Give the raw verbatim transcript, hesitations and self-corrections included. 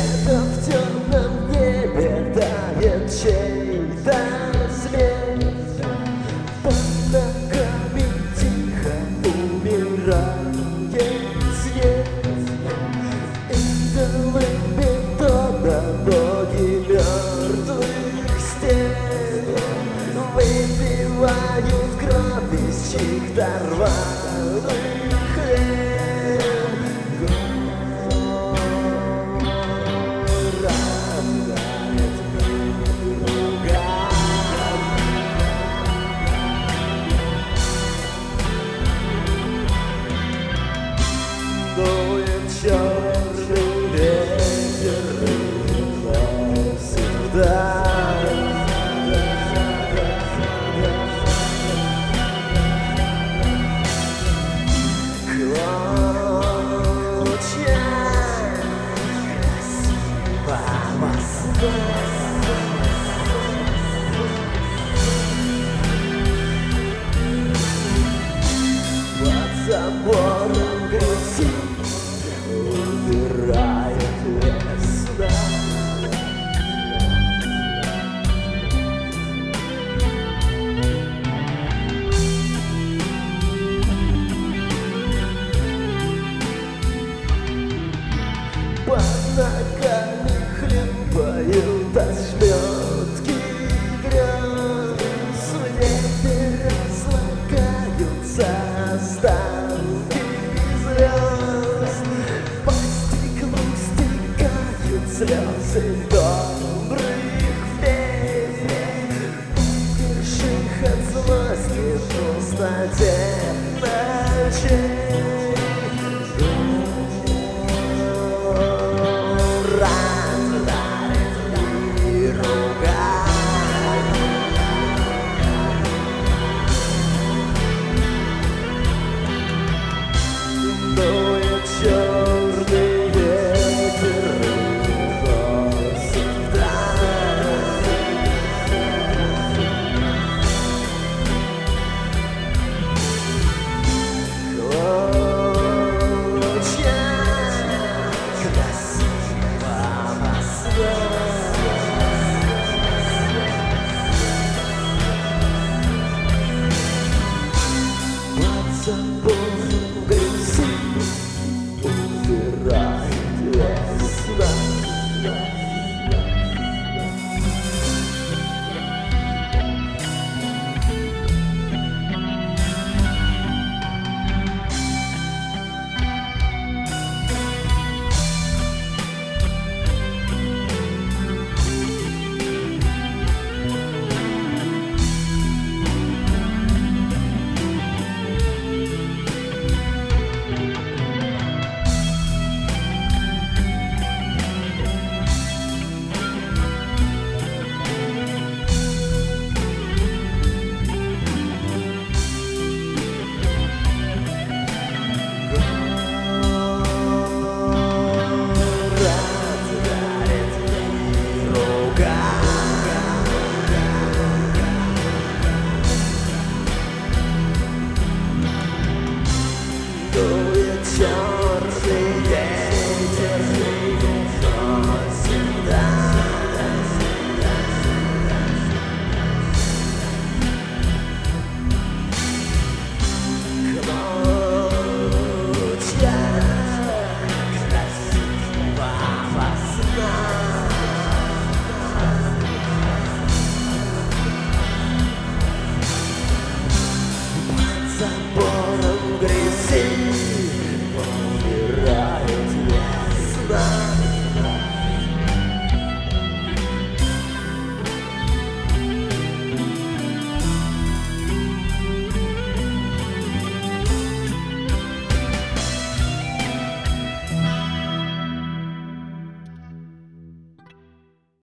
Где-то в темном небе тает чей-то след. Под ногами тихо умирает снег. Идолы бетона, боги мертвых стен выпивают кровь из чьих-то рваных вен. Дует черный ветер и носит вдаль. Клочья красивого сна. Под забором грязи умирает весна. Под ногами хлебают ошметки грез. В небе разлагаются останки звезд. По стеклу стекают слезы добрых фей, умерших от злости в пустоте ночей. Дует черный ветер и носит вдаль. Клочья красивого сна. Под забором грязи умирает весна. Дует черный ветер и носит вдаль. Клочья красивого сна. Под забором